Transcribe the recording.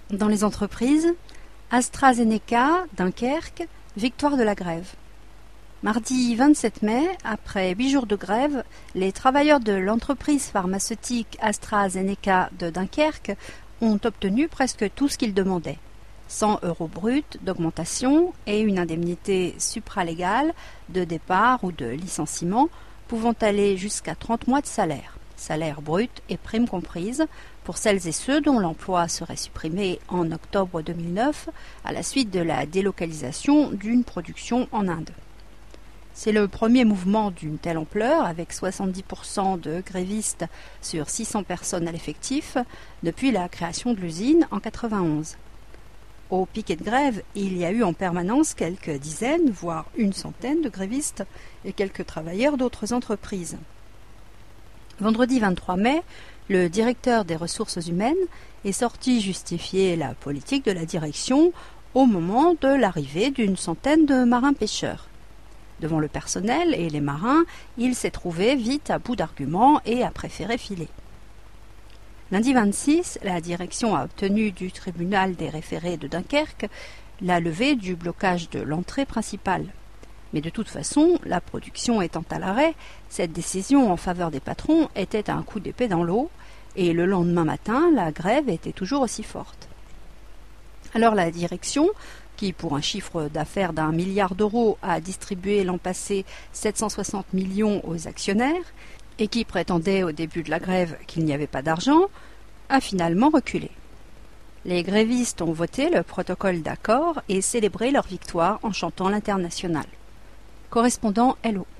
Dans les entreprises, AstraZeneca, Dunkerque, victoire de la grève. Mardi 27 mai, après 8 jours de grève, les travailleurs de l'entreprise pharmaceutique AstraZeneca de Dunkerque ont obtenu presque tout ce qu'ils demandaient. 100 € bruts d'augmentation et une indemnité supralégale de départ ou de licenciement pouvant aller jusqu'à 30 mois de salaire brut et primes comprises, pour celles et ceux dont l'emploi serait supprimé en octobre 2009 à la suite de la délocalisation d'une production en Inde. C'est le premier mouvement d'une telle ampleur, avec 70% de grévistes sur 600 personnes à l'effectif, depuis la création de l'usine en 1991. Au piquet de grève, il y a eu en permanence quelques dizaines, voire une centaine de grévistes et quelques travailleurs d'autres entreprises. Vendredi 23 mai, le directeur des ressources humaines est sorti justifier la politique de la direction au moment de l'arrivée d'une centaine de marins-pêcheurs. Devant le personnel et les marins, il s'est trouvé vite à bout d'arguments et a préféré filer. Lundi 26, la direction a obtenu du tribunal des référés de Dunkerque la levée du blocage de l'entrée principale. Mais de toute façon, la production étant à l'arrêt, cette décision en faveur des patrons était un coup d'épée dans l'eau, et le lendemain matin, la grève était toujours aussi forte. Alors la direction, qui pour un chiffre d'affaires d'1 milliard d'euros a distribué l'an passé 760 millions aux actionnaires, et qui prétendait au début de la grève qu'il n'y avait pas d'argent, a finalement reculé. Les grévistes ont voté le protocole d'accord et célébré leur victoire en chantant l'Internationale. Correspondant LO.